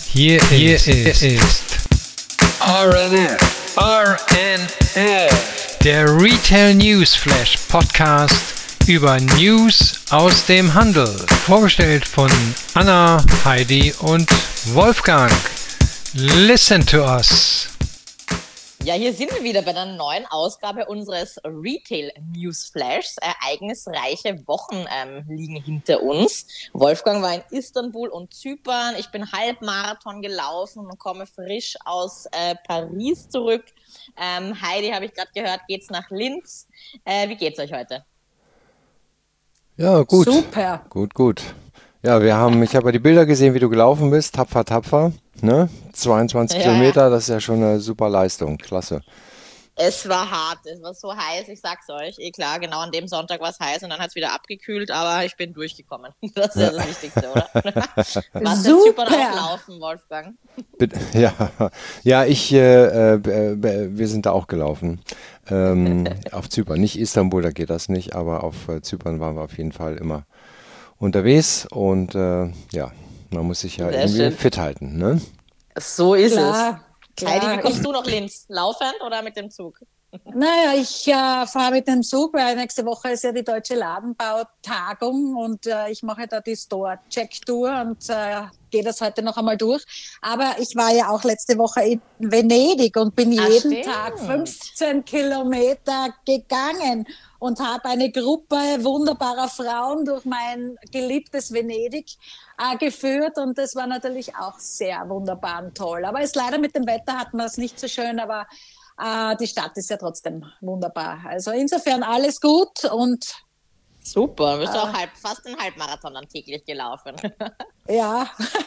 Hier ist RNF, der Retail News Flash Podcast über News aus dem Handel. Vorgestellt von Anna, Heidi und Wolfgang. Listen to us. Ja, hier sind wir wieder bei einer neuen Ausgabe unseres Retail News Flashs. Ereignisreiche Wochen liegen hinter uns. Wolfgang war in Istanbul und Zypern. Ich bin Halbmarathon gelaufen und komme frisch aus Paris zurück. Heidi, habe ich gerade gehört, geht's nach Linz. Wie geht's euch heute? Ja, gut. Super. Gut. Ja, ich habe ja die Bilder gesehen, wie du gelaufen bist. Tapfer, ne? 22 Kilometer, das ist ja schon eine super Leistung. Klasse. Es war hart, es war so heiß, ich sag's euch. Klar, genau an dem Sonntag war es heiß und dann hat es wieder abgekühlt, aber ich bin durchgekommen. Das ist ja das Wichtigste, oder? Was in Zypern auch laufen, Wolfgang? Ja, wir sind da auch gelaufen. Auf Zypern, nicht Istanbul, da geht das nicht, aber auf Zypern waren wir auf jeden Fall immer unterwegs und man muss sich ja irgendwie fit halten, ne? So ist es. Klar. Heidi, wie kommst du nach Linz? Laufend oder mit dem Zug? Naja, ich fahre mit dem Zug, weil nächste Woche ist ja die Deutsche Ladenbautagung und ich mache da die Store-Check-Tour und gehe das heute noch einmal durch. Aber ich war ja auch letzte Woche in Venedig und bin jeden Tag 15 Kilometer gegangen und habe eine Gruppe wunderbarer Frauen durch mein geliebtes Venedig geführt und das war natürlich auch sehr wunderbar und toll. Aber es leider mit dem Wetter hatten wir es nicht so schön, aber die Stadt ist ja trotzdem wunderbar. Also insofern alles gut und super, du bist auch fast einen Halbmarathon dann täglich gelaufen. Ja.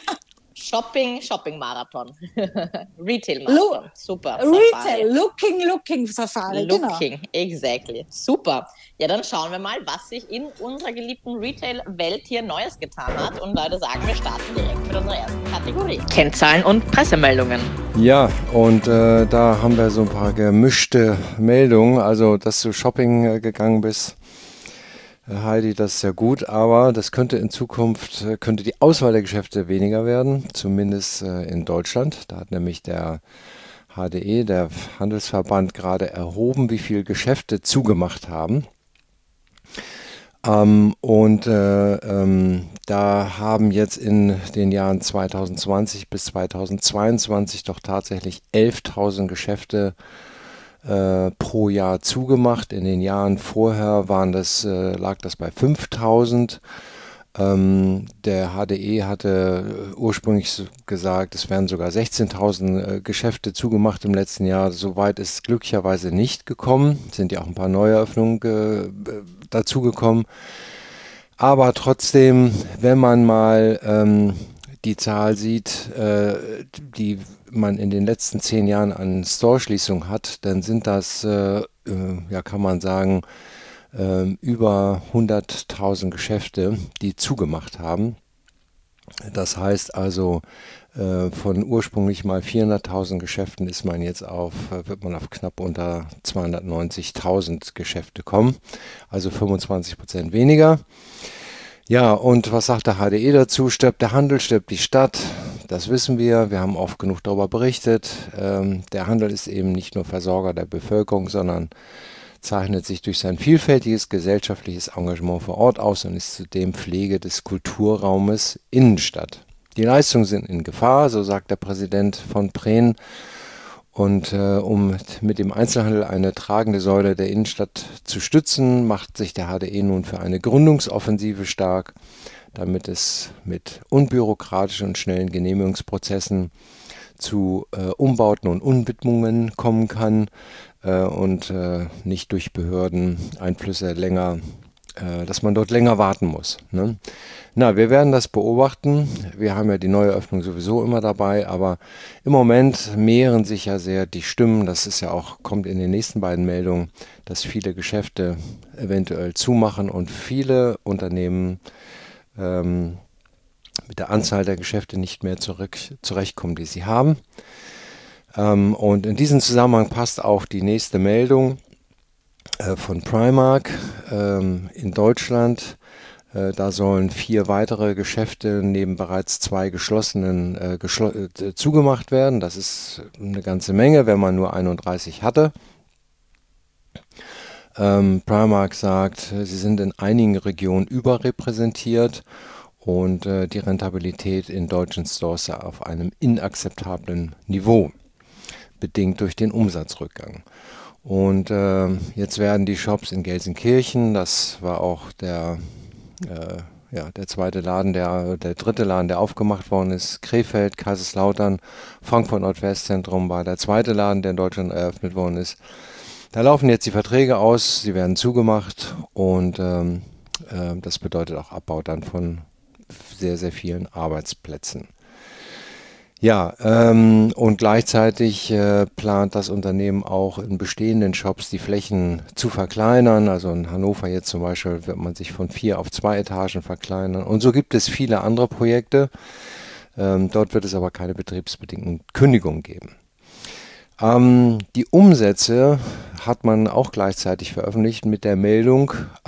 Shopping-Marathon. Retail-Marathon. Super. Retail, looking Safari. Looking, exactly. Super. Ja, dann schauen wir mal, was sich in unserer geliebten Retail-Welt hier Neues getan hat. Und Leute sagen, wir starten direkt mit unserer ersten Kategorie. Kennzahlen und Pressemeldungen. Ja, und da haben wir so ein paar gemischte Meldungen. Also, dass du Shopping gegangen bist, Heidi, das ist ja gut, aber das könnte in Zukunft, die Auswahl der Geschäfte weniger werden, zumindest in Deutschland. Da hat nämlich der HDE, der Handelsverband, gerade erhoben, wie viele Geschäfte zugemacht haben. Da haben jetzt in den Jahren 2020 bis 2022 doch tatsächlich 11.000 Geschäfte pro Jahr zugemacht. In den Jahren vorher lag das bei 5.000. Der HDE hatte ursprünglich gesagt, es wären sogar 16.000 Geschäfte zugemacht im letzten Jahr. Soweit ist glücklicherweise nicht gekommen. Sind ja auch ein paar Neueröffnungen dazugekommen. Aber trotzdem, wenn man mal die Zahl sieht, die man in den letzten 10 Jahren an Store-Schließungen hat, dann sind das, kann man sagen, über 100.000 Geschäfte, die zugemacht haben. Das heißt also, von ursprünglich mal 400.000 Geschäften wird man auf knapp unter 290.000 Geschäfte kommen, also 25% weniger. Ja, und was sagt der HDE dazu? Stirbt der Handel, stirbt die Stadt? Das wissen wir. Wir haben oft genug darüber berichtet. Der Handel ist eben nicht nur Versorger der Bevölkerung, sondern zeichnet sich durch sein vielfältiges gesellschaftliches Engagement vor Ort aus und ist zudem Pflege des Kulturraumes Innenstadt. Die Leistungen sind in Gefahr, so sagt der Präsident von Preen. Und um mit dem Einzelhandel eine tragende Säule der Innenstadt zu stützen, macht sich der HDE nun für eine Gründungsoffensive stark, damit es mit unbürokratischen und schnellen Genehmigungsprozessen zu Umbauten und Umwidmungen kommen kann und nicht durch Behördeneinflüsse dass man dort länger warten muss. Ne? Na, wir werden das beobachten. Wir haben ja die neue Öffnung sowieso immer dabei, aber im Moment mehren sich ja sehr die Stimmen. Das ist ja auch, kommt in den nächsten beiden Meldungen, dass viele Geschäfte eventuell zumachen und viele Unternehmen mit der Anzahl der Geschäfte nicht mehr zurechtkommen, die sie haben. Und in diesem Zusammenhang passt auch die nächste Meldung von Primark in Deutschland. Da sollen 4 weitere Geschäfte neben bereits 2 geschlossenen zugemacht werden. Das ist eine ganze Menge, wenn man nur 31 hatte. Primark sagt, sie sind in einigen Regionen überrepräsentiert und die Rentabilität in deutschen Stores sei auf einem inakzeptablen Niveau, bedingt durch den Umsatzrückgang. Und jetzt werden die Shops in Gelsenkirchen, das war auch der zweite Laden, der dritte Laden, der aufgemacht worden ist, Krefeld, Kaiserslautern, Frankfurt Nordwestzentrum war der zweite Laden, der in Deutschland eröffnet worden ist. Da laufen jetzt die Verträge aus, sie werden zugemacht und das bedeutet auch Abbau dann von sehr, sehr vielen Arbeitsplätzen. Ja, und gleichzeitig plant das Unternehmen auch in bestehenden Shops die Flächen zu verkleinern. Also in Hannover jetzt zum Beispiel wird man sich von 4 auf 2 Etagen verkleinern. Und so gibt es viele andere Projekte. Dort wird es aber keine betriebsbedingten Kündigungen geben. Die Umsätze hat man auch gleichzeitig veröffentlicht mit der Meldung,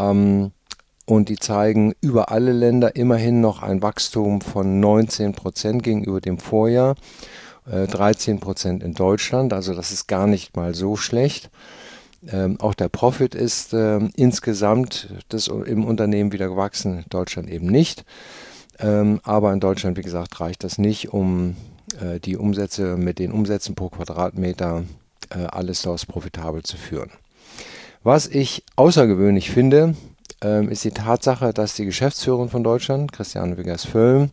und die zeigen über alle Länder immerhin noch ein Wachstum von 19% gegenüber dem Vorjahr, 13% in Deutschland, also das ist gar nicht mal so schlecht. Auch der Profit ist insgesamt im Unternehmen wieder gewachsen, in Deutschland eben nicht. Aber in Deutschland, wie gesagt, reicht das nicht, um die Umsätze mit den Umsätzen pro Quadratmeter alle Stores profitabel zu führen. Was ich außergewöhnlich finde, ist die Tatsache, dass die Geschäftsführerin von Deutschland, Christiane Wiggers-Völlm,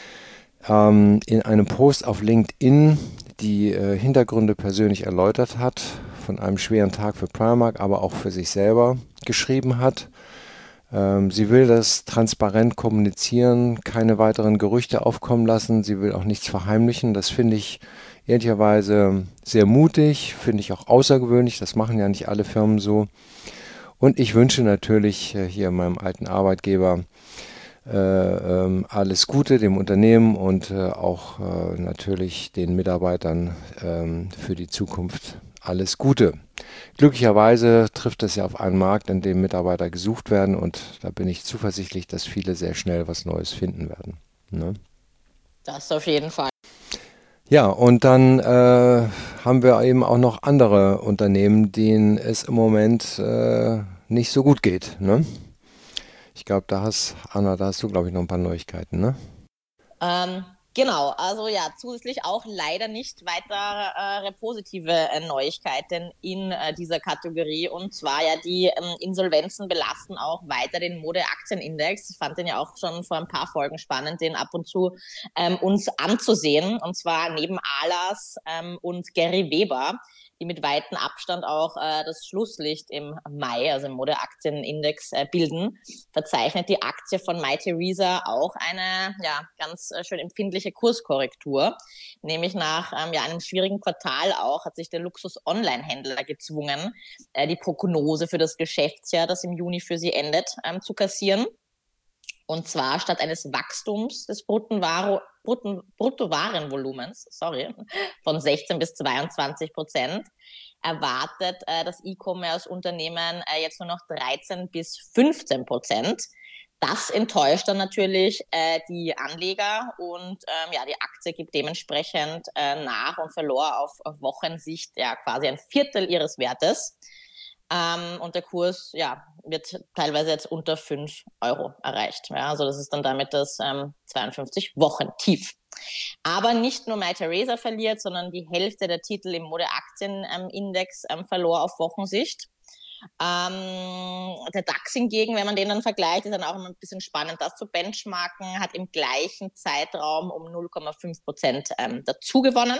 in einem Post auf LinkedIn die Hintergründe persönlich erläutert hat, von einem schweren Tag für Primark, aber auch für sich selber geschrieben hat. Sie will das transparent kommunizieren, keine weiteren Gerüchte aufkommen lassen, sie will auch nichts verheimlichen. Das finde ich ehrlicherweise sehr mutig, finde ich auch außergewöhnlich, das machen ja nicht alle Firmen so. Und ich wünsche natürlich hier meinem alten Arbeitgeber alles Gute, dem Unternehmen und auch natürlich den Mitarbeitern für die Zukunft alles Gute. Glücklicherweise trifft es ja auf einen Markt, in dem Mitarbeiter gesucht werden und da bin ich zuversichtlich, dass viele sehr schnell was Neues finden werden. Ne? Das auf jeden Fall. Ja, und dann haben wir eben auch noch andere Unternehmen, denen es im Moment nicht so gut geht. Ne? Ich glaube, Anna, da hast du, glaube ich, noch ein paar Neuigkeiten, ne? Genau, also ja, zusätzlich auch leider nicht weitere positive Neuigkeiten in dieser Kategorie. Und zwar ja, die Insolvenzen belasten auch weiter den Modeaktienindex. Ich fand den ja auch schon vor ein paar Folgen spannend, den ab und zu uns anzusehen. Und zwar neben Ahlers und Gary Weber, die mit weitem Abstand auch das Schlusslicht im Mai, also im Modeaktienindex, bilden, verzeichnet die Aktie von Mytheresa auch eine ganz schön empfindliche Kurskorrektur. Nämlich nach einem schwierigen Quartal auch hat sich der Luxus-Online-Händler gezwungen, die Prognose für das Geschäftsjahr, das im Juni für sie endet, zu kassieren. Und zwar statt eines Wachstums des Bruttowarenvolumens, von 16-22% erwartet das E-Commerce-Unternehmen jetzt nur noch 13-15%. Das enttäuscht dann natürlich die Anleger und die Aktie gibt dementsprechend nach und verlor auf Wochensicht quasi ein Viertel ihres Wertes. Und der Kurs wird teilweise jetzt unter 5 Euro erreicht. Ja, also das ist dann damit das 52-Wochen-Tief. Aber nicht nur Mytheresa verliert, sondern die Hälfte der Titel im Modeaktienindex verlor auf Wochensicht. Der DAX hingegen, wenn man den dann vergleicht, ist dann auch immer ein bisschen spannend, das zu benchmarken, hat im gleichen Zeitraum um 0,5% dazu gewonnen.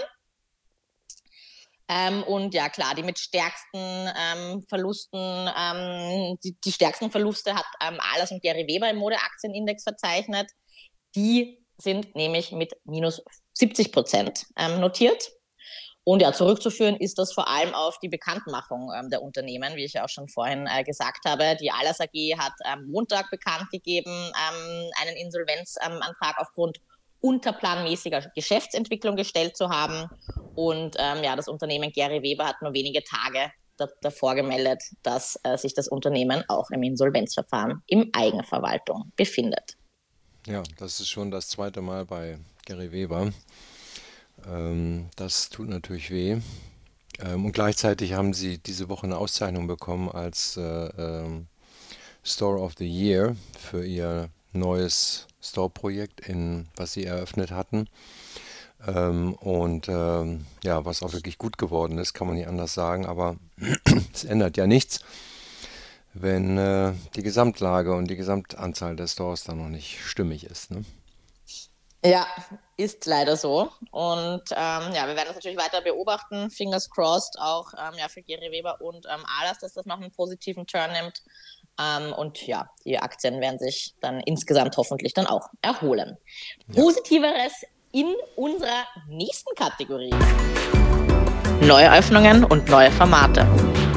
Und ja klar, die mit stärksten Verlusten, die stärksten Verluste hat Ahlers und Gary Weber im Modeaktienindex verzeichnet. Die sind nämlich mit minus 70% notiert. Und ja, zurückzuführen ist das vor allem auf die Bekanntmachung der Unternehmen, wie ich ja auch schon vorhin gesagt habe. Die Ahlers AG hat am Montag bekannt gegeben, einen Insolvenzantrag aufgrund unterplanmäßiger Geschäftsentwicklung gestellt zu haben. Und das Unternehmen Gary Weber hat nur wenige Tage davor gemeldet, dass sich das Unternehmen auch im Insolvenzverfahren in Eigenverwaltung befindet. Ja, das ist schon das zweite Mal bei Gary Weber. Das tut natürlich weh. Und gleichzeitig haben sie diese Woche eine Auszeichnung bekommen als Store of the Year für ihr neues Store-Projekt, was sie eröffnet hatten. Ja, was auch wirklich gut geworden ist, kann man nicht anders sagen, aber es ändert ja nichts, wenn die Gesamtlage und die Gesamtanzahl der Stores dann noch nicht stimmig ist, ne? Ja, ist leider so. Und ja, wir werden das natürlich weiter beobachten. Fingers crossed auch für Gary Weber und Ahlers, dass das noch einen positiven Turn nimmt. Und ja, die Aktien werden sich dann insgesamt hoffentlich dann auch erholen. Ja. Positiveres in unserer nächsten Kategorie. Neueröffnungen und neue Formate.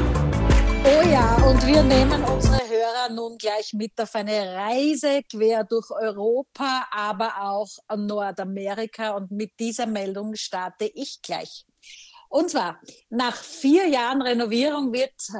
Oh ja, und wir nehmen unsere Hörer nun gleich mit auf eine Reise quer durch Europa, aber auch Nordamerika. Und mit dieser Meldung starte ich gleich. Und zwar, nach 4 Jahren Renovierung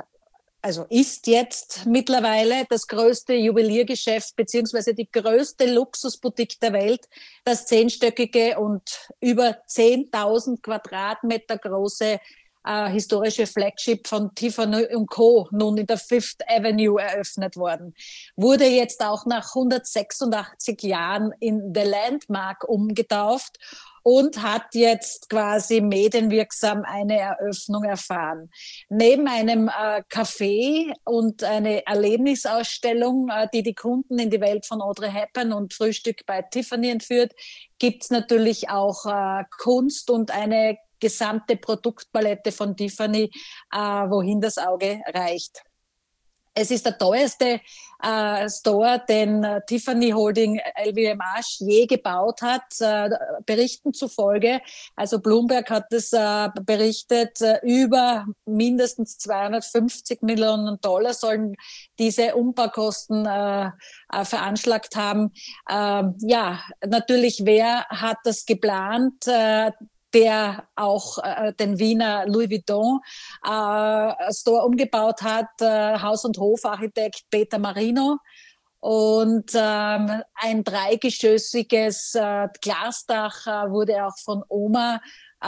ist jetzt mittlerweile das größte Juweliergeschäft beziehungsweise die größte Luxusboutique der Welt, das 10-stöckige und über 10.000 Quadratmeter große historische Flagship von Tiffany & Co. nun in der Fifth Avenue eröffnet worden. Wurde jetzt auch nach 186 Jahren in The Landmark umgetauft und hat jetzt quasi medienwirksam eine Eröffnung erfahren. Neben einem Café und eine Erlebnisausstellung, die Kunden in die Welt von Audrey Hepburn und Frühstück bei Tiffany entführt, gibt's natürlich auch Kunst und eine gesamte Produktpalette von Tiffany, wohin das Auge reicht. Es ist der teuerste Store, den Tiffany Holding LVMH je gebaut hat, Berichten zufolge. Also Bloomberg hat es berichtet, über mindestens 250 Millionen Dollar sollen diese Umbaukosten veranschlagt haben. Ja, natürlich, wer hat das geplant? Der auch den Wiener Louis Vuitton Store umgebaut hat, Haus- und Hofarchitekt Peter Marino. Und ein dreigeschossiges Glasdach wurde auch von Oma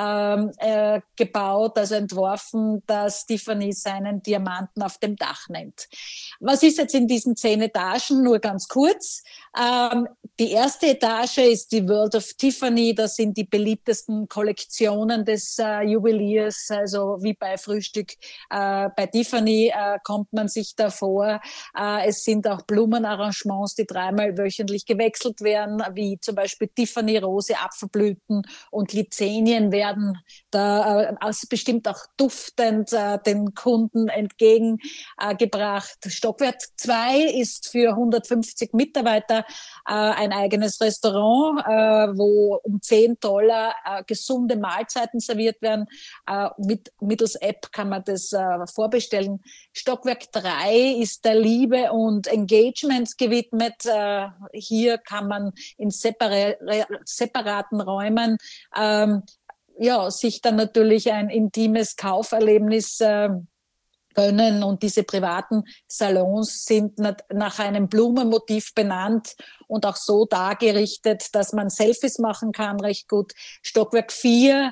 gebaut, also entworfen, dass Tiffany seinen Diamanten auf dem Dach nennt. Was ist jetzt in diesen 10 Etagen? Nur ganz kurz. Die erste Etage ist die World of Tiffany. Das sind die beliebtesten Kollektionen des Juweliers. Also wie bei Frühstück bei Tiffany kommt man sich da vor. Es sind auch Blumenarrangements, die 3-mal wöchentlich gewechselt werden, wie zum Beispiel Tiffany Rose, Apfelblüten und Lyzenien werden da bestimmt auch duftend den Kunden entgegengebracht. Stockwerk 2 ist für 150 Mitarbeiter ein eigenes Restaurant, wo um $10 gesunde Mahlzeiten serviert werden. Mittels App kann man das vorbestellen. Stockwerk 3 ist der Liebe und Engagement gewidmet. Hier kann man in separaten Räumen sich dann natürlich ein intimes Kauferlebnis gönnen, und diese privaten Salons sind nach einem Blumenmotiv benannt und auch so dargerichtet, dass man Selfies machen kann, recht gut. Stockwerk 4,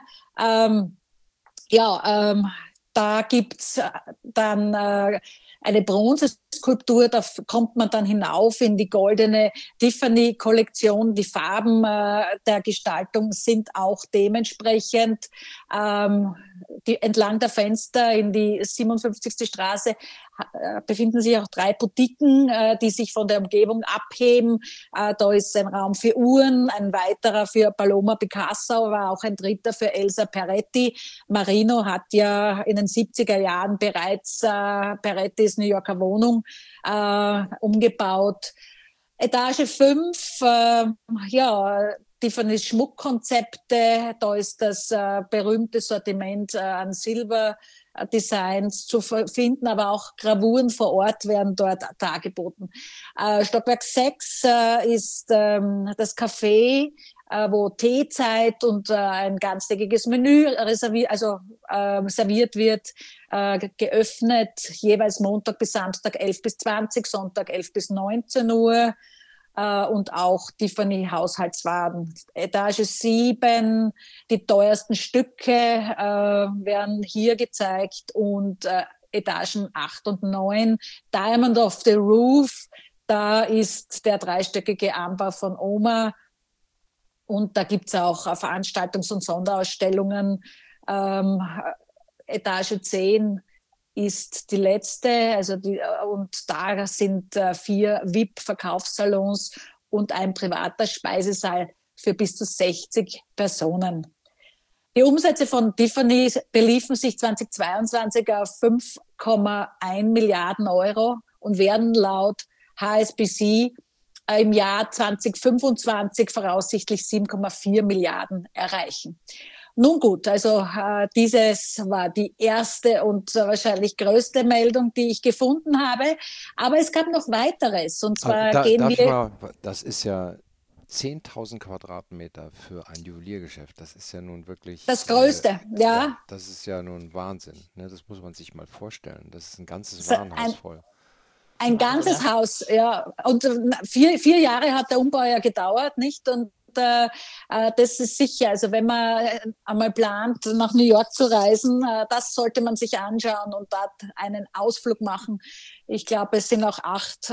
da gibt's dann eine Bronzeskulptur, da kommt man dann hinauf in die goldene Tiffany-Kollektion. Die Farben der Gestaltung sind auch dementsprechend. Entlang der Fenster in die 57. Straße befinden sich auch 3 Boutiquen, die sich von der Umgebung abheben. Da ist ein Raum für Uhren, ein weiterer für Paloma Picasso, aber auch ein dritter für Elsa Peretti. Marino hat ja in den 70er Jahren bereits Perettis New Yorker Wohnung umgebaut. Etage 5, Tiffany's Schmuckkonzepte, da ist das berühmte Sortiment an Silberdesigns zu finden, aber auch Gravuren vor Ort werden dort dargeboten. Stockwerk 6 ist das Café wo Teezeit und ein ganztägiges Menü serviert wird, geöffnet, jeweils Montag bis Samstag 11 bis 20, Sonntag 11 bis 19 Uhr. Und auch Tiffany Haushaltswaren. Etage 7, die teuersten Stücke werden hier gezeigt und Etagen 8 und 9, Diamond of the Roof, da ist der dreistöckige Anbau von Oma und da gibt es auch Veranstaltungs- und Sonderausstellungen. Etage 10 ist die letzte, und da sind 4 VIP-Verkaufssalons und ein privater Speisesaal für bis zu 60 Personen. Die Umsätze von Tiffany beliefen sich 2022 auf 5,1 Milliarden Euro und werden laut HSBC im Jahr 2025 voraussichtlich 7,4 Milliarden erreichen. Nun gut, also dieses war die erste und wahrscheinlich größte Meldung, die ich gefunden habe. Aber es gab noch weiteres. Und zwar das ist ja 10.000 Quadratmeter für ein Juweliergeschäft. Das ist ja nun wirklich... Das Größte, ja. Das ist ja nun Wahnsinn. Ne? Das muss man sich mal vorstellen. Das ist ein ganzes Warenhaus voll. Ein ganzes Haus, ja. Und 4 Jahre hat der Umbau ja gedauert, nicht? Und das ist sicher, also wenn man einmal plant, nach New York zu reisen, das sollte man sich anschauen und dort einen Ausflug machen. Ich glaube, es sind auch 8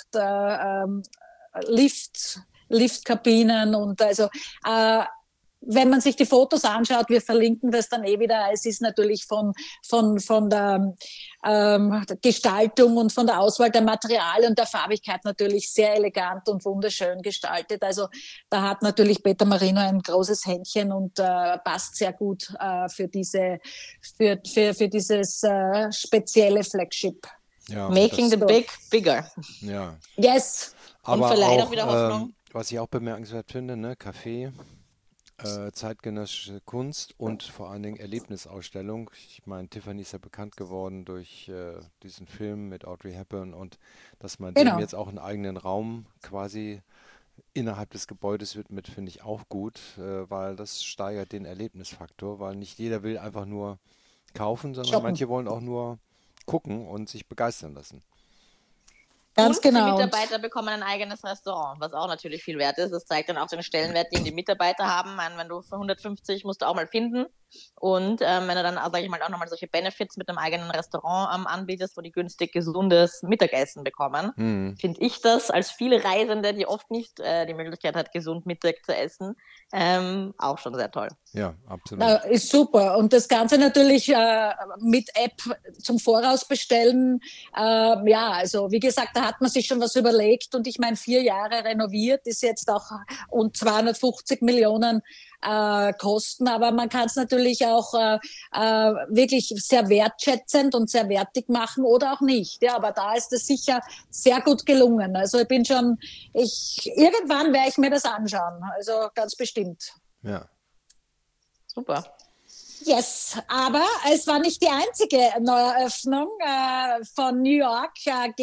Liftkabinen und also wenn man sich die Fotos anschaut, wir verlinken das dann wieder. Es ist natürlich von der Gestaltung und von der Auswahl der Materialien und der Farbigkeit natürlich sehr elegant und wunderschön gestaltet. Also da hat natürlich Peter Marino ein großes Händchen und passt sehr gut für dieses spezielle Flagship. Ja, Making the big bigger. Ja. Yes. Aber und vielleicht auch wieder Hoffnung. Was ich auch bemerkenswert finde, ne, Café, zeitgenössische Kunst und vor allen Dingen Erlebnisausstellung. Ich meine, Tiffany ist ja bekannt geworden durch diesen Film mit Audrey Hepburn und dass man dem jetzt auch einen eigenen Raum quasi innerhalb des Gebäudes widmet, finde ich auch gut, weil das steigert den Erlebnisfaktor, weil nicht jeder will einfach nur kaufen, sondern manche wollen auch nur gucken und sich begeistern lassen. Ganz und genau. Die Mitarbeiter bekommen ein eigenes Restaurant, was auch natürlich viel wert ist. Das zeigt dann auch den Stellenwert, den die Mitarbeiter haben. Wenn du für 150 musst du auch mal finden. Und wenn du dann, sage ich mal, auch nochmal solche Benefits mit einem eigenen Restaurant anbietest, wo die günstig gesundes Mittagessen bekommen, finde ich das als viele Reisende, die oft nicht die Möglichkeit hat, gesund Mittag zu essen, auch schon sehr toll. Ja, absolut. Ist super. Und das Ganze natürlich mit App zum Voraus bestellen. Also wie gesagt, da hat man sich schon was überlegt. Und ich meine, 4 Jahre renoviert ist jetzt auch und 250 Millionen Kosten. Aber man kann es natürlich auch wirklich sehr wertschätzend und sehr wertig machen oder auch nicht. Ja, aber da ist es sicher sehr gut gelungen. Also irgendwann werde ich mir das anschauen. Also ganz bestimmt. Ja. Super. Yes, aber es war nicht die einzige Neueröffnung von New York.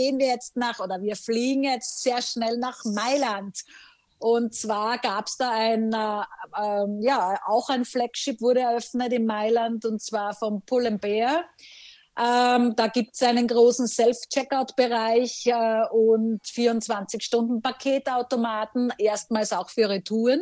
Wir fliegen jetzt sehr schnell nach Mailand. Und zwar gab es da auch ein Flagship wurde eröffnet in Mailand und zwar vom Pull & Bear. Da gibt es einen großen Self-Checkout-Bereich und 24-Stunden-Paketautomaten, erstmals auch für Retouren.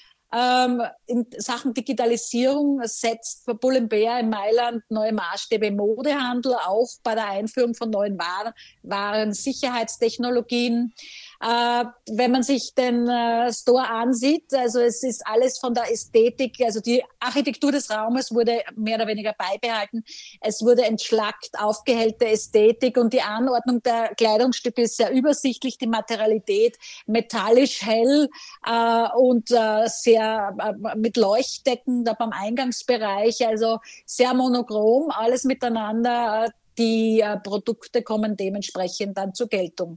In Sachen Digitalisierung setzt Pull & Bear in Mailand neue Maßstäbe im Modehandel, auch bei der Einführung von neuen Waren, Sicherheitstechnologien. Wenn man sich den Store ansieht, also es ist alles von der Ästhetik, also die Architektur des Raumes wurde mehr oder weniger beibehalten. Es wurde entschlackt, aufgehellte Ästhetik und die Anordnung der Kleidungsstücke ist sehr übersichtlich, die Materialität metallisch hell und sehr mit Leuchtdecken da beim Eingangsbereich, also sehr monochrom, alles miteinander. Die Produkte kommen dementsprechend dann zur Geltung.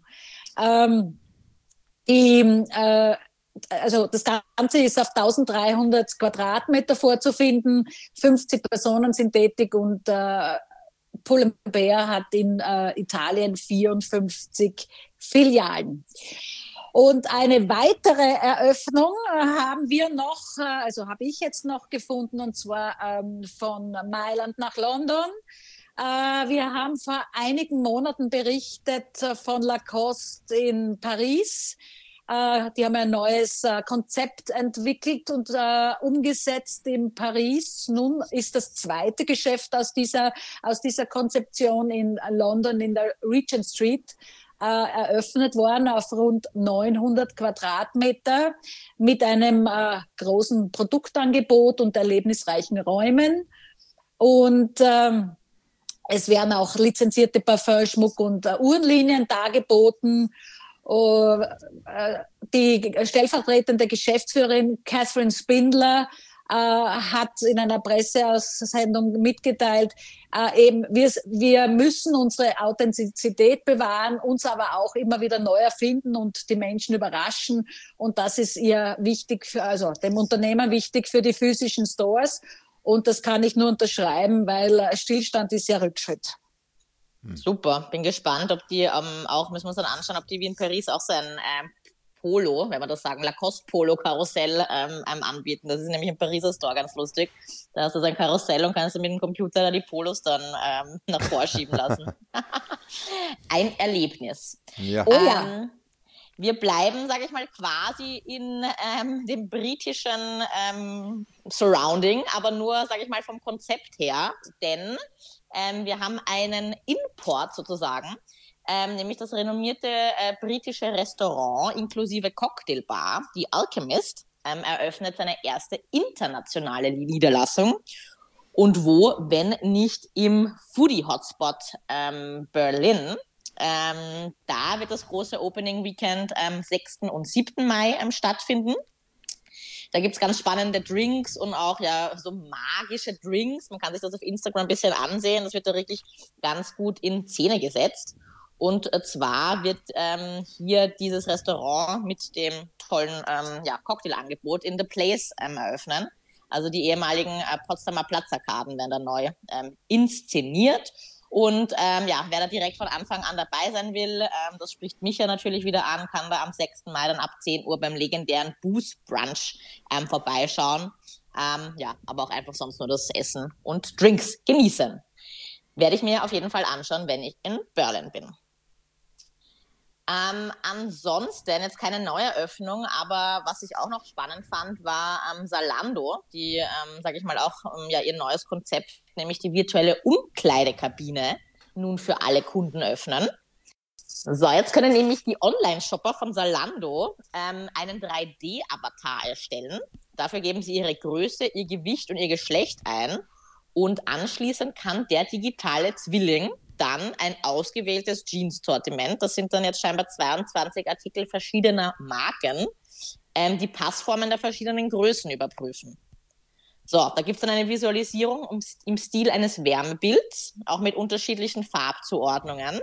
Also das Ganze ist auf 1300 Quadratmeter vorzufinden, 50 Personen sind tätig und Pull & Bear hat in Italien 54 Filialen. Und eine weitere Eröffnung haben wir noch, also habe ich jetzt noch gefunden, und zwar von Mailand nach London. Wir haben vor einigen Monaten berichtet von Lacoste in Paris. Die haben ein neues Konzept entwickelt und umgesetzt in Paris. Nun ist das zweite Geschäft aus dieser Konzeption in London in der Regent Street eröffnet worden auf rund 900 Quadratmeter mit einem großen Produktangebot und erlebnisreichen Räumen. Und es werden auch lizenzierte Parfümschmuck und Uhrenlinien dargeboten. Die stellvertretende Geschäftsführerin Catherine Spindler hat in einer Presseaussendung mitgeteilt, eben wir müssen unsere Authentizität bewahren, uns aber auch immer wieder neu erfinden und die Menschen überraschen. Und das ist ihr wichtig, also dem Unternehmen wichtig für die physischen Stores. Und das kann ich nur unterschreiben, weil Stillstand ist ja Rückschritt. Super, bin gespannt, ob die auch, müssen wir uns dann anschauen, ob die wie in Paris auch so ein Polo, wenn wir das sagen, Lacoste-Polo-Karussell anbieten. Das ist nämlich im Pariser Store ganz lustig. Da hast du so ein Karussell und kannst du mit dem Computer da die Polos dann nach vorschieben lassen. Ein Erlebnis. Ja. Oh ja. Wir bleiben, sage ich mal, quasi in dem britischen Surrounding, aber nur, sage ich mal, vom Konzept her, denn wir haben einen Import sozusagen, nämlich das renommierte britische Restaurant inklusive Cocktailbar, die Alchemist, eröffnet seine erste internationale Niederlassung. Und wo, wenn nicht im Foodie-Hotspot Berlin. Da wird das große Opening Weekend am 6. und 7. Mai stattfinden. Da gibt es ganz spannende Drinks und auch ja so magische Drinks. Man kann sich das auf Instagram ein bisschen ansehen. Das wird da wirklich ganz gut in Szene gesetzt. Und zwar wird hier dieses Restaurant mit dem tollen Cocktailangebot in The Place eröffnen. Also die ehemaligen Potsdamer Platzarkaden werden dann neu inszeniert. Und wer da direkt von Anfang an dabei sein will, das spricht mich ja natürlich wieder an, kann da am 6. Mai dann ab 10 Uhr beim legendären Booze Brunch vorbeischauen. Aber auch einfach sonst nur das Essen und Drinks genießen. Werde ich mir auf jeden Fall anschauen, wenn ich in Berlin bin. Ansonsten jetzt keine Neueröffnung, aber was ich auch noch spannend fand, war Zalando, die, sage ich mal, auch ihr neues Konzept, nämlich die virtuelle Umkleidekabine, nun für alle Kunden öffnen. So, jetzt können nämlich die Online-Shopper von Zalando einen 3D-Avatar erstellen. Dafür geben sie ihre Größe, ihr Gewicht und ihr Geschlecht ein und anschließend kann der digitale Zwilling dann ein ausgewähltes Jeans-Sortiment, das sind dann jetzt scheinbar 22 Artikel verschiedener Marken, die Passformen der verschiedenen Größen überprüfen. So, da gibt es dann eine Visualisierung im Stil eines Wärmebilds, auch mit unterschiedlichen Farbzuordnungen,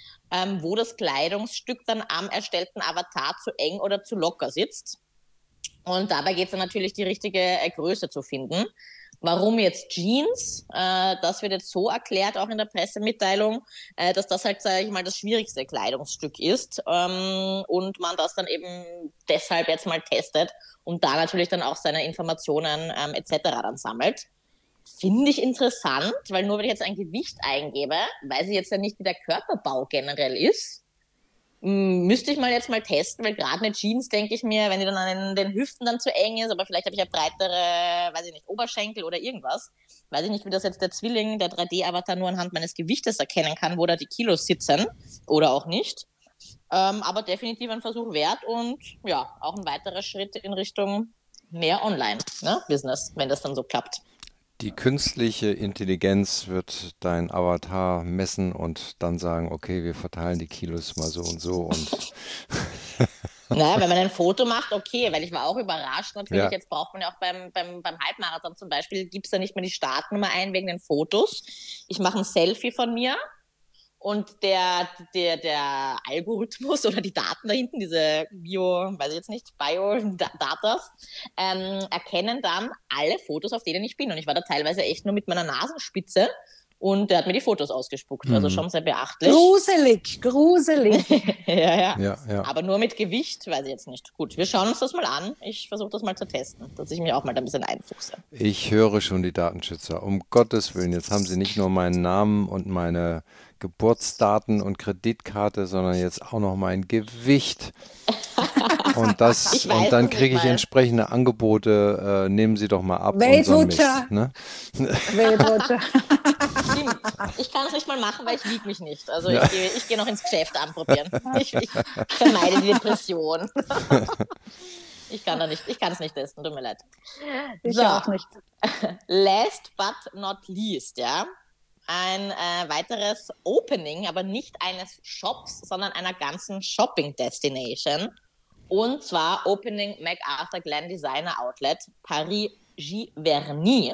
wo das Kleidungsstück dann am erstellten Avatar zu eng oder zu locker sitzt. Und dabei geht es dann natürlich, die richtige Größe zu finden. Warum jetzt Jeans? Das wird jetzt so erklärt, auch in der Pressemitteilung, dass das halt, sage ich mal, das schwierigste Kleidungsstück ist und man das dann eben deshalb jetzt mal testet und da natürlich dann auch seine Informationen etc. dann sammelt. Finde ich interessant, weil nur wenn ich jetzt ein Gewicht eingebe, weiß ich jetzt ja nicht, wie der Körperbau generell ist. Müsste ich jetzt mal testen, weil gerade eine Jeans, denke ich mir, wenn die dann an den Hüften dann zu eng ist, aber vielleicht habe ich ja breitere, weiß ich nicht, Oberschenkel oder irgendwas. Weiß ich nicht, wie das jetzt der Zwilling, der 3D-Avatar nur anhand meines Gewichtes erkennen kann, wo da die Kilos sitzen oder auch nicht. Aber definitiv ein Versuch wert und ja, auch ein weiterer Schritt in Richtung mehr Online-Business, wenn das dann so klappt. Die künstliche Intelligenz wird dein Avatar messen und dann sagen, okay, wir verteilen die Kilos mal so und so. Und naja, wenn man ein Foto macht, okay, weil ich war auch überrascht natürlich. Ja. Jetzt braucht man ja auch beim Halbmarathon zum Beispiel, gibt es da nicht mehr die Startnummer ein wegen den Fotos. Ich mache ein Selfie von mir und der Algorithmus oder die Daten da hinten, diese Bio-Datas, erkennen dann alle Fotos, auf denen ich bin. Und ich war da teilweise echt nur mit meiner Nasenspitze Und der hat mir die Fotos ausgespuckt, also schon sehr beachtlich. Gruselig. Ja. Aber nur mit Gewicht, weiß ich jetzt nicht. Gut, wir schauen uns das mal an. Ich versuche das mal zu testen, dass ich mich auch mal da ein bisschen einfuchse. Ich höre schon die Datenschützer. Um Gottes Willen, jetzt haben sie nicht nur meinen Namen und meine Geburtsdaten und Kreditkarte, sondern jetzt auch noch mein Gewicht. Und dann kriege ich entsprechende Angebote. Nehmen Sie doch mal ab. Weight Watcher. Ne? Stimmt. Ich kann es nicht mal machen, weil ich wiege mich nicht. Also ich gehe noch ins Geschäft anprobieren. Ich vermeide die Depression. Ich kann es nicht testen, tut mir leid. Ich auch nicht. Last but not least, ja. Ein weiteres Opening, aber nicht eines Shops, sondern einer ganzen Shopping-Destination. Und zwar Opening MacArthur Glen Designer Outlet Paris Giverny.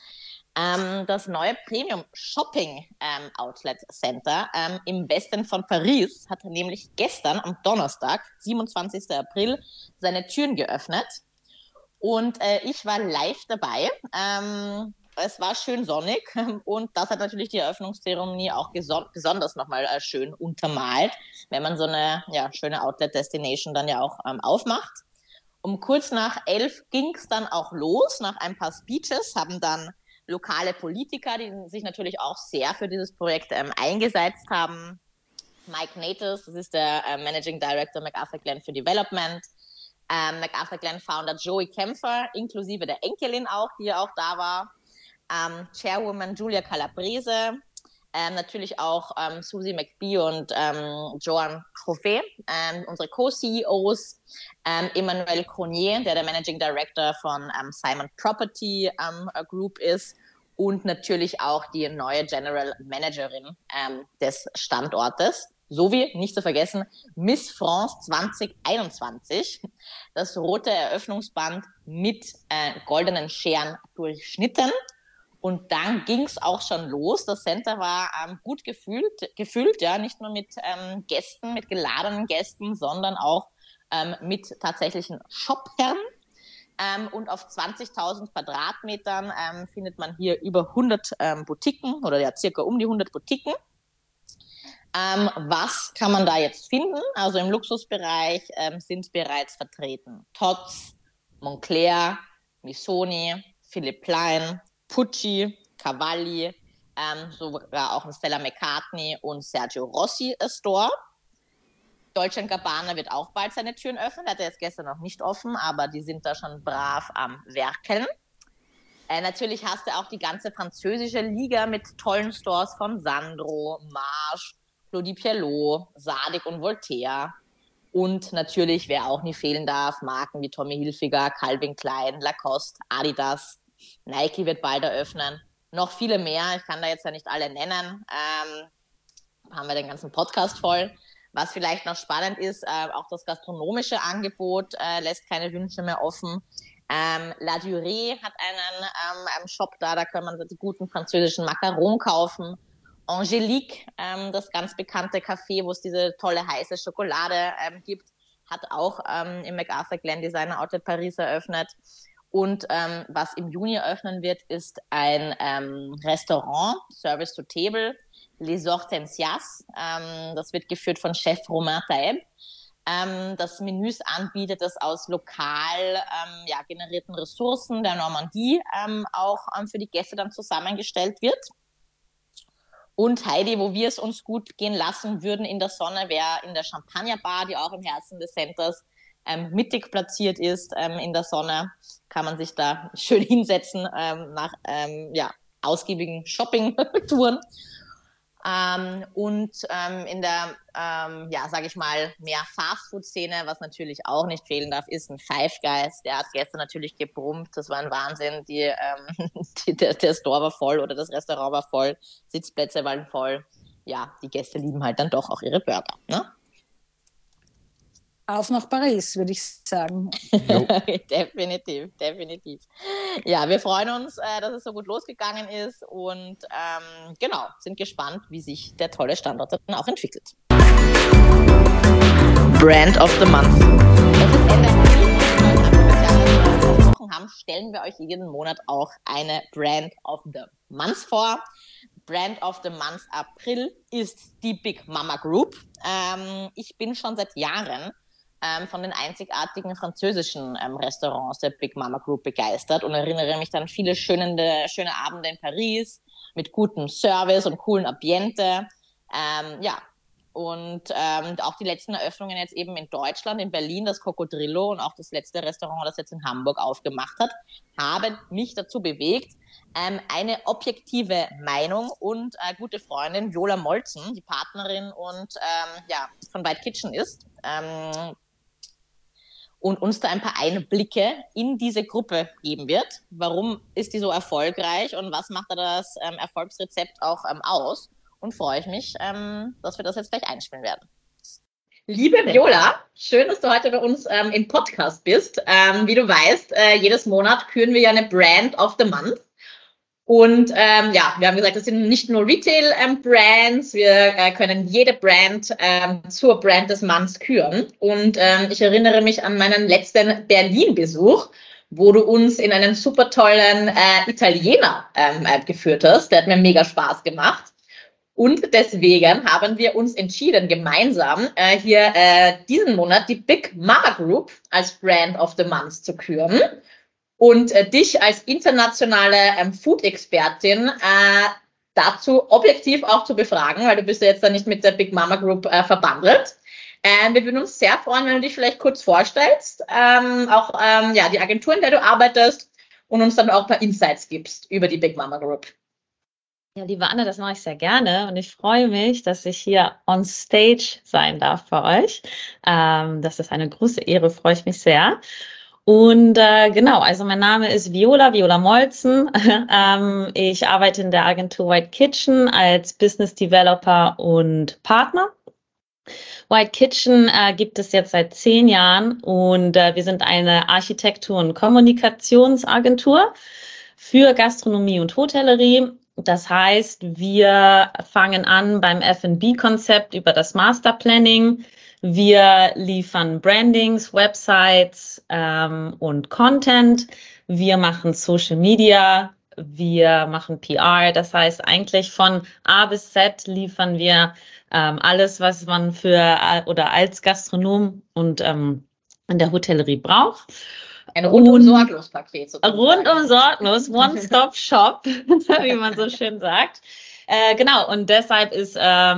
Das neue Premium Shopping Outlet Center im Westen von Paris hat nämlich gestern am Donnerstag, 27. April, seine Türen geöffnet. Und ich war live dabei. Es war schön sonnig und das hat natürlich die Eröffnungszeremonie auch besonders nochmal schön untermalt, wenn man so eine schöne Outlet-Destination dann ja auch aufmacht. Um kurz nach 11 ging es dann auch los. Nach ein paar Speeches haben dann lokale Politiker, die sich natürlich auch sehr für dieses Projekt eingesetzt haben. Mike Natus, das ist der Managing Director MacArthur Glen für Development. MacArthur Glen Founder Joey Kämpfer, inklusive der Enkelin auch, die ja auch da war. Chairwoman Julia Calabrese, natürlich auch Susie McBee und Joan Chauffet, unsere Co-CEOs, Emmanuel Cronier, der Managing Director von Simon Property Group ist und natürlich auch die neue General Managerin des Standortes. Sowie, nicht zu vergessen, Miss France 2021, das rote Eröffnungsband mit goldenen Scheren durchschnitten. Und dann ging es auch schon los. Das Center war gut gefüllt, ja, nicht nur mit Gästen, mit geladenen Gästen, sondern auch mit tatsächlichen Shopherren. Und auf 20.000 Quadratmetern findet man hier über 100 Boutiquen oder ja circa um die 100 Boutiquen. Was kann man da jetzt finden? Also im Luxusbereich sind bereits vertreten Tod's, Moncler, Missoni, Philipp Plein, Pucci, Cavalli, sogar auch ein Stella McCartney und Sergio Rossi Store. Dolce & Gabbana wird auch bald seine Türen öffnen. Der hatte jetzt gestern noch nicht offen, aber die sind da schon brav am Werkeln. Natürlich hast du auch die ganze französische Liga mit tollen Stores von Sandro, Marche, Claudie Pierlot, Sadig und Voltaire. Und natürlich, wer auch nie fehlen darf, Marken wie Tommy Hilfiger, Calvin Klein, Lacoste, Adidas, Nike wird bald eröffnen. Noch viele mehr, ich kann da jetzt ja nicht alle nennen. Haben wir den ganzen Podcast voll. Was vielleicht noch spannend ist, auch das gastronomische Angebot lässt keine Wünsche mehr offen. La Durée hat einen Shop da kann man die guten französischen Macarons kaufen. Angélique, das ganz bekannte Café, wo es diese tolle heiße Schokolade gibt, hat auch im MacArthur Glen Designer Outlet Paris eröffnet. Und was im Juni eröffnen wird, ist ein Restaurant, Service to Table, Les Hortensias. Das wird geführt von Chef Romain Taeb. Das Menüs anbietet, das aus lokal generierten Ressourcen der Normandie auch für die Gäste dann zusammengestellt wird. Und Heidi, wo wir es uns gut gehen lassen würden in der Sonne, wäre in der Champagner Bar, die auch im Herzen des Centers mittig platziert ist in der Sonne, kann man sich da schön hinsetzen nach ausgiebigen Shopping-Touren. Und in der, sage ich mal, mehr Fastfood-Szene, was natürlich auch nicht fehlen darf, ist ein Five Guys. Der hat gestern natürlich gebrummt, das war ein Wahnsinn. Der Store war voll oder das Restaurant war voll, Sitzplätze waren voll. Ja, die Gäste lieben halt dann doch auch ihre Burger, ne? Auf nach Paris, würde ich sagen. Definitiv. Ja, wir freuen uns, dass es so gut losgegangen ist und sind gespannt, wie sich der tolle Standort dann auch entwickelt. Brand of the Month. Es ist Ende April, haben, stellen wir euch jeden Monat auch eine Brand of the Month vor. Brand of the Month April ist die Big Mama Group. Ich bin schon seit Jahren von den einzigartigen französischen Restaurants der Big Mama Group begeistert und erinnere mich an viele schöne Abende in Paris mit gutem Service und coolen Ambiente. Und auch die letzten Eröffnungen jetzt eben in Deutschland, in Berlin, das Cocodrillo und auch das letzte Restaurant, das jetzt in Hamburg aufgemacht hat, haben mich dazu bewegt, eine objektive Meinung und gute Freundin Viola Molzen, die Partnerin und von White Kitchen ist, und uns da ein paar Einblicke in diese Gruppe geben wird. Warum ist die so erfolgreich und was macht da das Erfolgsrezept auch aus? Und freue ich mich, dass wir das jetzt gleich einspielen werden. Liebe Viola, schön, dass du heute bei uns im Podcast bist. Wie du weißt, jedes Monat küren wir ja eine Brand of the Month. Und wir haben gesagt, das sind nicht nur Retail-Brands, wir können jede Brand zur Brand des Months küren. Und ich erinnere mich an meinen letzten Berlin-Besuch, wo du uns in einen super tollen Italiener geführt hast. Der hat mir mega Spaß gemacht. Und deswegen haben wir uns entschieden, gemeinsam hier diesen Monat die Big Mama Group als Brand of the Month zu küren. Und dich als internationale Food-Expertin dazu objektiv auch zu befragen, weil du bist ja jetzt da nicht mit der Big Mama Group verbandelt. Wir würden uns sehr freuen, wenn du dich vielleicht kurz vorstellst, die Agentur, in der du arbeitest und uns dann auch ein paar Insights gibst über die Big Mama Group. Ja, liebe Anne, das mache ich sehr gerne und ich freue mich, dass ich hier on stage sein darf bei euch. Das ist eine große Ehre, freue ich mich sehr. Und also mein Name ist Viola Molzen. Ich arbeite in der Agentur White Kitchen als Business Developer und Partner. White Kitchen gibt es jetzt seit 10 Jahren und wir sind eine Architektur- und Kommunikationsagentur für Gastronomie und Hotellerie. Das heißt, wir fangen an beim F&B-Konzept über das Masterplanning. Wir liefern Brandings, Websites und Content. Wir machen Social Media. Wir machen PR. Das heißt, eigentlich von A bis Z liefern wir alles, was man als Gastronom und in der Hotellerie braucht. Ein Rundum-Sorglos-Paket sozusagen. Rundum-Sorglos, One-Stop-Shop, wie man so schön sagt. Und deshalb ist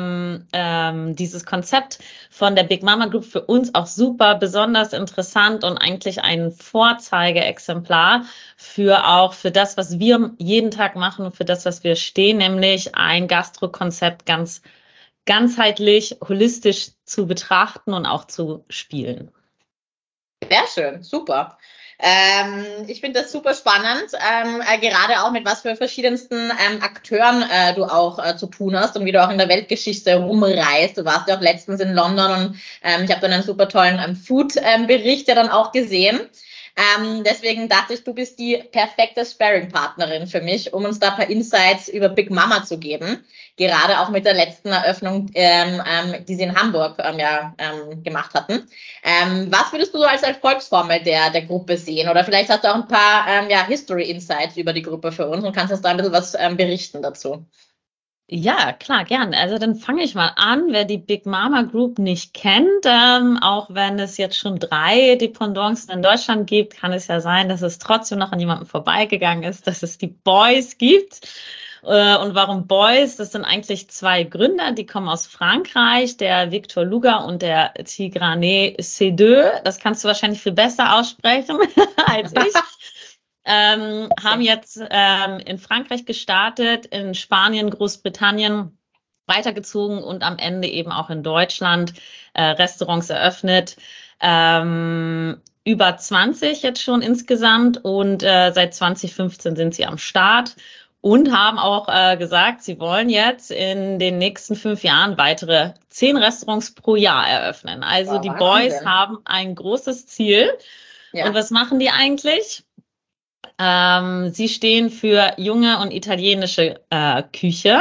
dieses Konzept von der Big Mama Group für uns auch super besonders interessant und eigentlich ein Vorzeigeexemplar für das, was wir jeden Tag machen und für das, was wir stehen, nämlich ein Gastro-Konzept ganz ganzheitlich, holistisch zu betrachten und auch zu spielen. Sehr schön, super. Ich finde das super spannend, gerade auch mit was für verschiedensten Akteuren du auch zu tun hast und wie du auch in der Weltgeschichte rumreist. Du warst ja auch letztens in London und ich habe dann einen super tollen Food-Bericht ja dann auch gesehen. Deswegen dachte ich, du bist die perfekte Sparring-Partnerin für mich, um uns da ein paar Insights über Big Mama zu geben. Gerade auch mit der letzten Eröffnung, die sie in Hamburg gemacht hatten. Was würdest du so als Erfolgsformel der Gruppe sehen? Oder vielleicht hast du auch ein paar History-Insights über die Gruppe für uns und kannst uns da ein bisschen was berichten dazu. Ja, klar, gern. Also dann fange ich mal an. Wer die Big Mama Group nicht kennt, auch wenn es jetzt schon 3 Dependancen in Deutschland gibt, kann es ja sein, dass es trotzdem noch an jemandem vorbeigegangen ist, dass es die Boys gibt. Und warum Boys? Das sind eigentlich 2 Gründer, die kommen aus Frankreich, der Victor Luga und der Tigrane C2. Das kannst du wahrscheinlich viel besser aussprechen als ich. Haben jetzt in Frankreich gestartet, in Spanien, Großbritannien weitergezogen und am Ende eben auch in Deutschland Restaurants eröffnet. Über 20 jetzt schon insgesamt und seit 2015 sind sie am Start und haben auch gesagt, sie wollen jetzt in den nächsten 5 Jahren weitere 10 Restaurants pro Jahr eröffnen. Also die Boys haben ein großes Ziel. Ja. Und was machen die eigentlich? Sie stehen für junge und italienische Küche,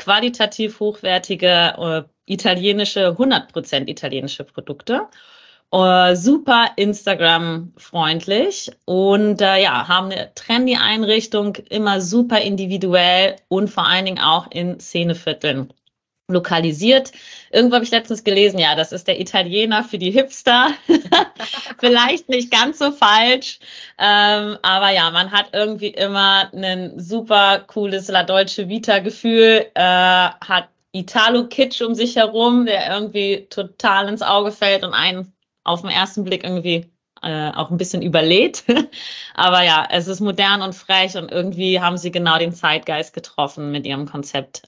qualitativ hochwertige italienische, 100% italienische Produkte. super Instagram-freundlich und haben eine trendy Einrichtung, immer super individuell und vor allen Dingen auch in Szenevierteln lokalisiert. Irgendwo habe ich letztens gelesen, ja, das ist der Italiener für die Hipster. Vielleicht nicht ganz so falsch, aber ja, man hat irgendwie immer ein super cooles La Dolce Vita-Gefühl, hat Italo-Kitsch um sich herum, der irgendwie total ins Auge fällt und einen auf den ersten Blick irgendwie auch ein bisschen überlädt. Aber ja, es ist modern und frech und irgendwie haben sie genau den Zeitgeist getroffen mit ihrem Konzept.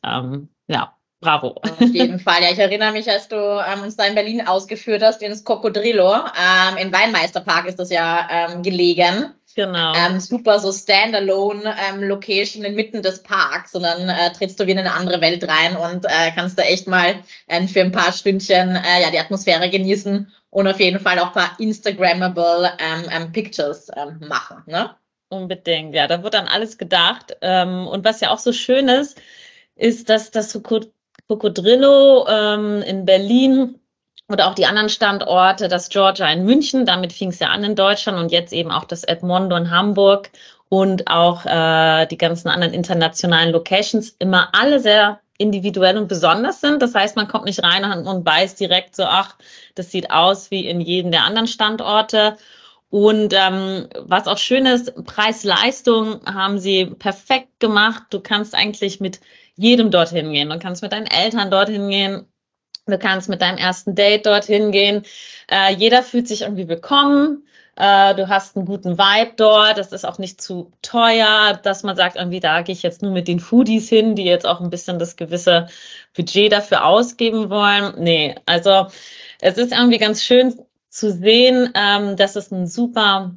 Bravo. Auf jeden Fall. Ja, ich erinnere mich, als du uns da in Berlin ausgeführt hast, ins Cocodrillo. Im Weinmeisterpark ist das ja gelegen. Genau. Super, so Standalone Location inmitten des Parks. Und dann trittst du wie in eine andere Welt rein und kannst da echt mal für ein paar Stündchen die Atmosphäre genießen und auf jeden Fall auch ein paar Instagrammable Pictures machen. Ne? Unbedingt, ja. Da wird an alles gedacht. Und was ja auch so schön ist, dass das Cocodrillo in Berlin oder auch die anderen Standorte, das Georgia in München, damit fing es ja an in Deutschland und jetzt eben auch das Edmondo in Hamburg und auch die ganzen anderen internationalen Locations immer alle sehr individuell und besonders sind. Das heißt, man kommt nicht rein und weiß direkt so, ach, das sieht aus wie in jedem der anderen Standorte. Und was auch schön ist, Preis-Leistung haben sie perfekt gemacht. Du kannst eigentlich mit jedem dorthin gehen. Du kannst mit deinen Eltern dorthin gehen. Du kannst mit deinem ersten Date dorthin gehen. Jeder fühlt sich irgendwie willkommen. Du hast einen guten Vibe dort. Das ist auch nicht zu teuer, dass man sagt, irgendwie da gehe ich jetzt nur mit den Foodies hin, die jetzt auch ein bisschen das gewisse Budget dafür ausgeben wollen. Nee, also es ist irgendwie ganz schön zu sehen, dass es ein super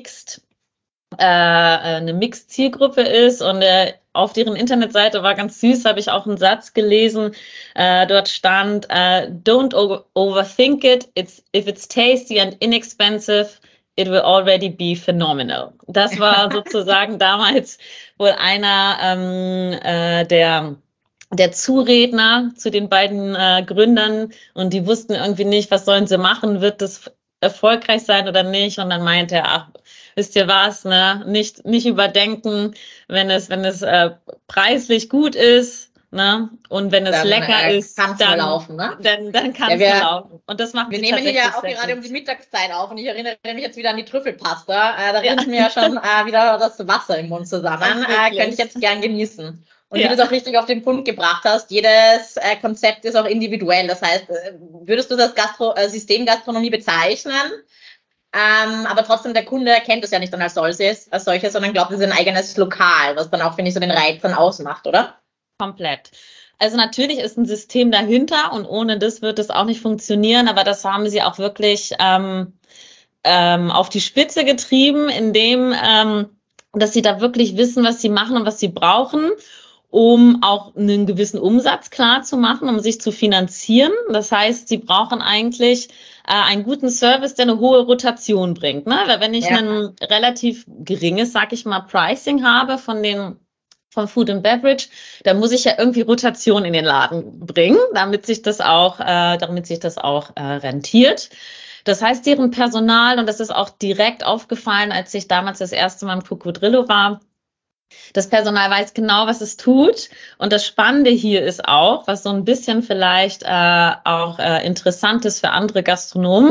eine Mixed-Zielgruppe ist und auf deren Internetseite war ganz süß, habe ich auch einen Satz gelesen, dort stand, don't overthink it, if it's tasty and inexpensive, it will already be phenomenal. Das war sozusagen damals wohl einer der Zuredner zu den beiden Gründern und die wussten irgendwie nicht, was sollen sie machen, wird das erfolgreich sein oder nicht und dann meinte er, ach, wisst ihr was, ne? Nicht überdenken, wenn es preislich gut ist, ne? Und wenn es dann, lecker ist, dann laufen, ne? Dann kann es laufen. Und das machen wir nehmen hier ja auch gerade um die Mittagszeit auf und ich erinnere mich jetzt wieder an die Trüffelpasta. Da rennt mir ja schon wieder das Wasser im Mund zusammen. Könnte ich jetzt gern genießen. Und wie du es auch richtig auf den Punkt gebracht hast, jedes Konzept ist auch individuell. Das heißt, würdest du das System Gastronomie bezeichnen? Aber trotzdem, der Kunde erkennt es ja nicht dann als solches, sondern glaubt, es ist ein eigenes Lokal, was dann auch, finde ich, so den Reiz dann ausmacht, oder? Komplett. Also natürlich ist ein System dahinter und ohne das wird es auch nicht funktionieren, aber das haben sie auch wirklich auf die Spitze getrieben, indem dass sie da wirklich wissen, was sie machen und was sie brauchen, um auch einen gewissen Umsatz klar zu machen, um sich zu finanzieren. Das heißt, sie brauchen eigentlich einen guten Service, der eine hohe Rotation bringt. Ne? Weil wenn ich ein relativ geringes, sag ich mal, Pricing habe von Food and Beverage, dann muss ich ja irgendwie Rotation in den Laden bringen, damit sich das auch rentiert. Das heißt, deren Personal, und das ist auch direkt aufgefallen, als ich damals das erste Mal im Cocodrillo war, das Personal weiß genau, was es tut. Und das Spannende hier ist auch, was so ein bisschen vielleicht auch interessant ist für andere Gastronomen.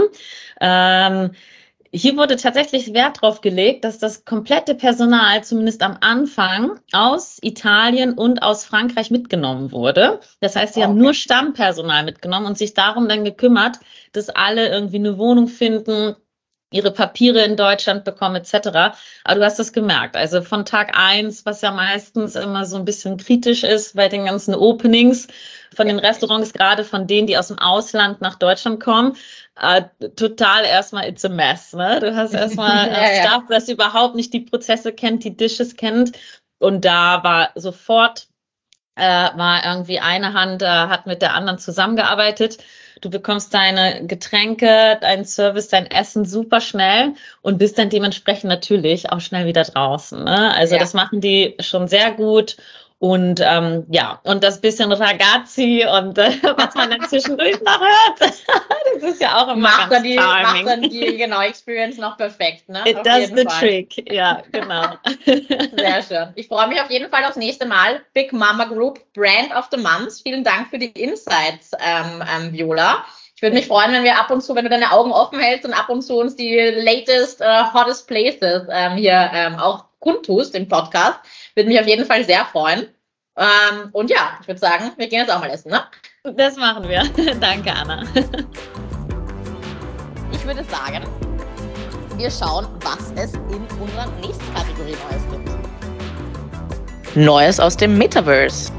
Hier wurde tatsächlich Wert drauf gelegt, dass das komplette Personal zumindest am Anfang aus Italien und aus Frankreich mitgenommen wurde. Das heißt, sie haben nur Stammpersonal mitgenommen und sich darum dann gekümmert, dass alle irgendwie eine Wohnung finden, ihre Papiere in Deutschland bekommen etc. Aber du hast das gemerkt. Also von Tag 1, was ja meistens immer so ein bisschen kritisch ist bei den ganzen Openings von den Restaurants, gerade von denen, die aus dem Ausland nach Deutschland kommen, total erstmal it's a mess. Ne? Du hast erstmal Staff, das überhaupt nicht die Prozesse kennt, die Dishes kennt. Und da war sofort, war irgendwie eine Hand, hat mit der anderen zusammengearbeitet. Du bekommst deine Getränke, deinen Service, dein Essen super schnell und bist dann dementsprechend natürlich auch schnell wieder draußen. Ne? Also das machen die schon sehr gut Und ja, und das bisschen Ragazzi und was man dann zwischendurch noch hört, das ist ja auch immer Macht ganz charming. dann die genau, Experience noch perfekt, ne? It Auf does jeden the Fall. trick, ja, genau. Sehr schön. Ich freue mich auf jeden Fall aufs nächste Mal. Big Mama Group, Brand of the Month. Vielen Dank für die Insights, Viola. Ich würde mich freuen, wenn wir ab und zu, wenn du deine Augen offen hältst und ab und zu uns die latest, hottest places hier auch kundtust im Podcast. Würde mich auf jeden Fall sehr freuen. Und ja, ich würde sagen, wir gehen jetzt auch mal essen, ne? Das machen wir. Danke, Anna. Ich würde sagen, wir schauen, was es in unserer nächsten Kategorie Neues gibt. Neues aus dem Metaverse.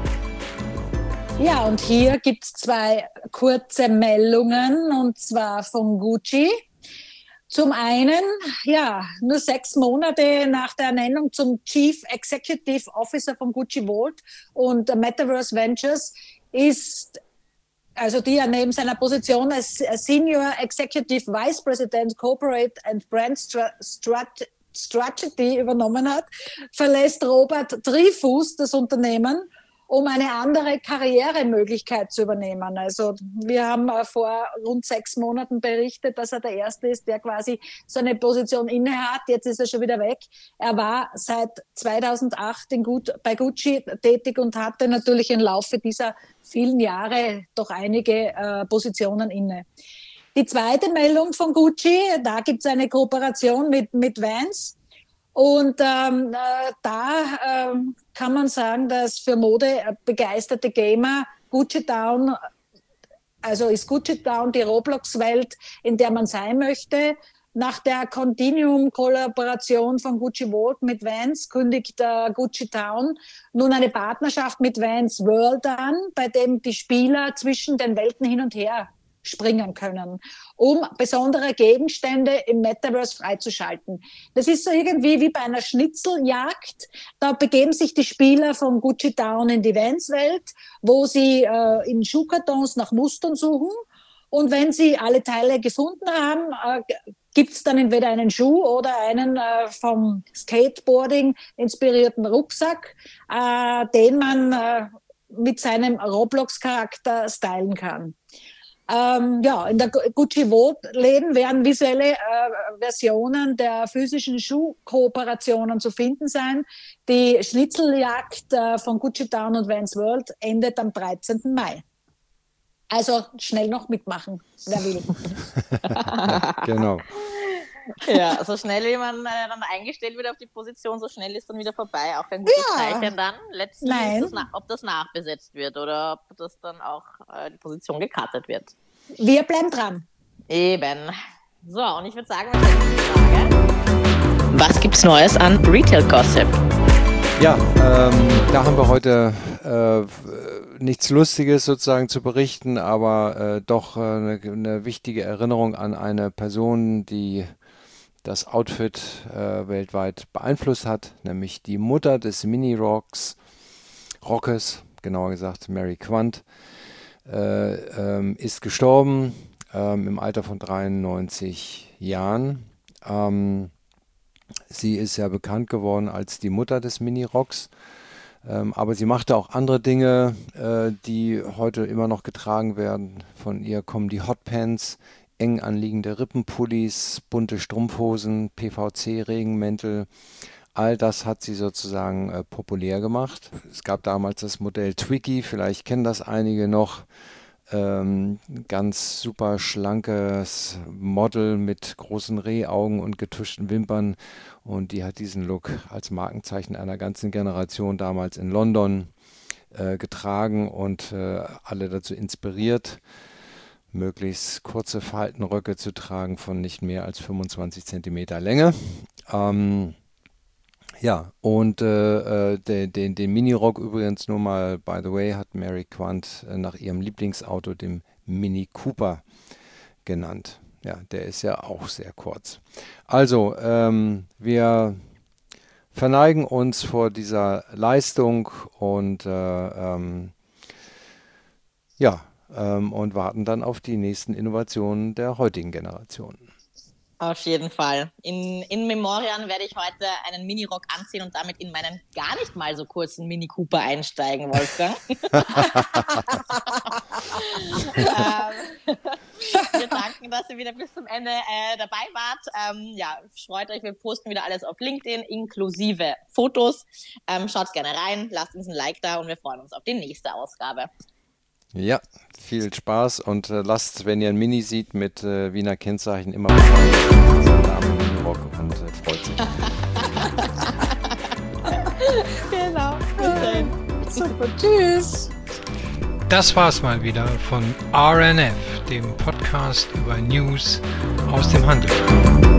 Ja, und hier gibt es 2 kurze Meldungen, und zwar von Gucci. Zum einen, ja, nur 6 Monate nach der Ernennung zum Chief Executive Officer von Gucci Vault und Metaverse Ventures ist, also die er neben seiner Position als Senior Executive Vice President Corporate and Brand Strategy übernommen hat, verlässt Robert Dreyfus das Unternehmen, um eine andere Karrieremöglichkeit zu übernehmen. Also wir haben vor rund 6 Monaten berichtet, dass er der Erste ist, der quasi so eine Position innehat. Jetzt ist er schon wieder weg. Er war seit 2008 bei Gucci tätig und hatte natürlich im Laufe dieser vielen Jahre doch einige Positionen inne. Die zweite Meldung von Gucci, da gibt es eine Kooperation mit Vans. Und da kann man sagen, dass für Mode begeisterte Gamer Gucci Town, also ist Gucci Town die Roblox-Welt, in der man sein möchte. Nach der Continuum-Kollaboration von Gucci Vault mit Vans kündigt Gucci Town nun eine Partnerschaft mit Vans World an, bei dem die Spieler zwischen den Welten hin und her springen können, um besondere Gegenstände im Metaverse freizuschalten. Das ist so irgendwie wie bei einer Schnitzeljagd. Da begeben sich die Spieler von Gucci Town in die Vans-Welt, wo sie in Schuhkartons nach Mustern suchen. Und wenn sie alle Teile gefunden haben, gibt es dann entweder einen Schuh oder einen vom Skateboarding inspirierten Rucksack, den man mit seinem Roblox-Charakter stylen kann. Ja, in der Gucci Vault-Läden werden visuelle Versionen der physischen Schuhkooperationen zu finden sein. Die Schnitzeljagd von Gucci Town und Vans World endet am 13. Mai. Also schnell noch mitmachen, wer will. Ja, genau. Ja, so schnell wie man dann eingestellt wird auf die Position, so schnell ist dann wieder vorbei. Auch ein gutes Zeichen dann. Letztlich ist ob das nachbesetzt wird oder ob das dann auch die Position gecuttet wird. Wir bleiben dran. Eben. So, und ich würde sagen, wir stellen die Frage: Was gibt's Neues an Retail Gossip? Ja, da haben wir heute nichts Lustiges sozusagen zu berichten, aber doch eine wichtige Erinnerung an eine Person, die das Outfit weltweit beeinflusst hat, nämlich die Mutter des Mini-Rockes, genauer gesagt Mary Quant, ist gestorben im Alter von 93 Jahren. Sie ist ja bekannt geworden als die Mutter des Mini-Rocks, aber sie machte auch andere Dinge, die heute immer noch getragen werden. Von ihr kommen die Hotpants, eng anliegende Rippenpullis, bunte Strumpfhosen, PVC-Regenmäntel. All das hat sie sozusagen populär gemacht. Es gab damals das Modell Twiggy, vielleicht kennen das einige noch. Ganz super schlankes Model mit großen Rehaugen und getuschten Wimpern. Und die hat diesen Look als Markenzeichen einer ganzen Generation damals in London getragen und alle dazu inspiriert, möglichst kurze Faltenröcke zu tragen von nicht mehr als 25 Zentimeter Länge. Ja, und den Mini-Rock übrigens nur mal, by the way, hat Mary Quant nach ihrem Lieblingsauto, dem Mini Cooper, genannt. Ja, der ist ja auch sehr kurz. Also, wir verneigen uns vor dieser Leistung und und warten dann auf die nächsten Innovationen der heutigen Generation. Auf jeden Fall. In Memoriam werde ich heute einen Minirock anziehen und damit in meinen gar nicht mal so kurzen Mini Cooper einsteigen, Wolfgang. Wir danken, dass ihr wieder bis zum Ende dabei wart. Freut euch, wir posten wieder alles auf LinkedIn, inklusive Fotos. Schaut gerne rein, lasst uns ein Like da und wir freuen uns auf die nächste Ausgabe. Ja, viel Spaß und lasst, wenn ihr ein Mini seht mit Wiener Kennzeichen, immer Bescheid am Rock und freut sich. Genau. Super, tschüss. Das war's mal wieder von RNF, dem Podcast über News aus dem Handel.